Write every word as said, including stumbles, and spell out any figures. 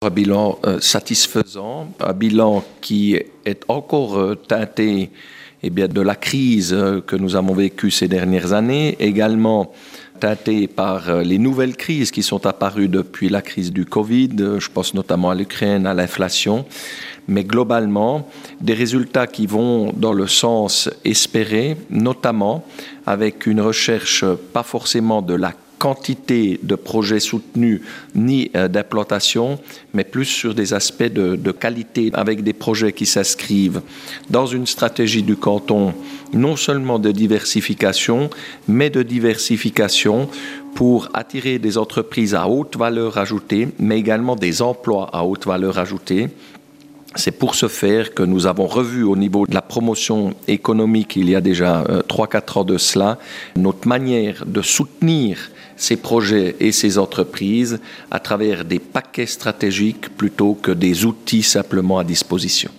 Un bilan euh, satisfaisant, un bilan qui est encore euh, teinté eh bien, de la crise euh, que nous avons vécue ces dernières années, également teinté par euh, les nouvelles crises qui sont apparues depuis la crise du Covid, euh, je pense notamment à l'Ukraine, à l'inflation, mais globalement des résultats qui vont dans le sens espéré, notamment avec une recherche pas forcément de la quantité de projets soutenus ni euh, d'implantation, mais plus sur des aspects de, de qualité, avec des projets qui s'inscrivent dans une stratégie du canton, non seulement de diversification, mais de diversification pour attirer des entreprises à haute valeur ajoutée, mais également des emplois à haute valeur ajoutée. C'est pour ce faire que nous avons revu au niveau de la promotion économique, il y a déjà euh, trois à quatre ans de cela, notre manière de soutenir ces projets et ces entreprises à travers des paquets stratégiques plutôt que des outils simplement à disposition.